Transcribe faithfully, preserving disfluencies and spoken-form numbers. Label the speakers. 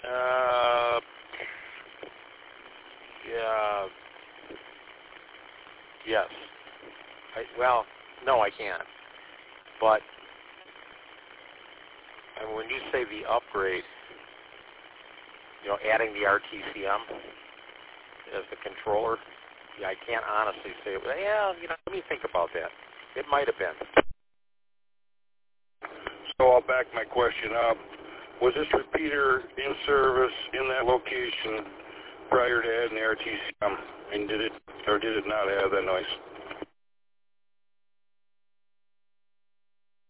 Speaker 1: Uh, yeah. Yes. I, well, no, I can't. But and when you say the upgrade, you know, adding the R T C M as the controller, yeah, I can't honestly say. Well, yeah, you know, let me think about that. It might have been.
Speaker 2: So I'll back my question up. Was this repeater in service in that location prior to adding the R T C M, and did it or did it not have that noise?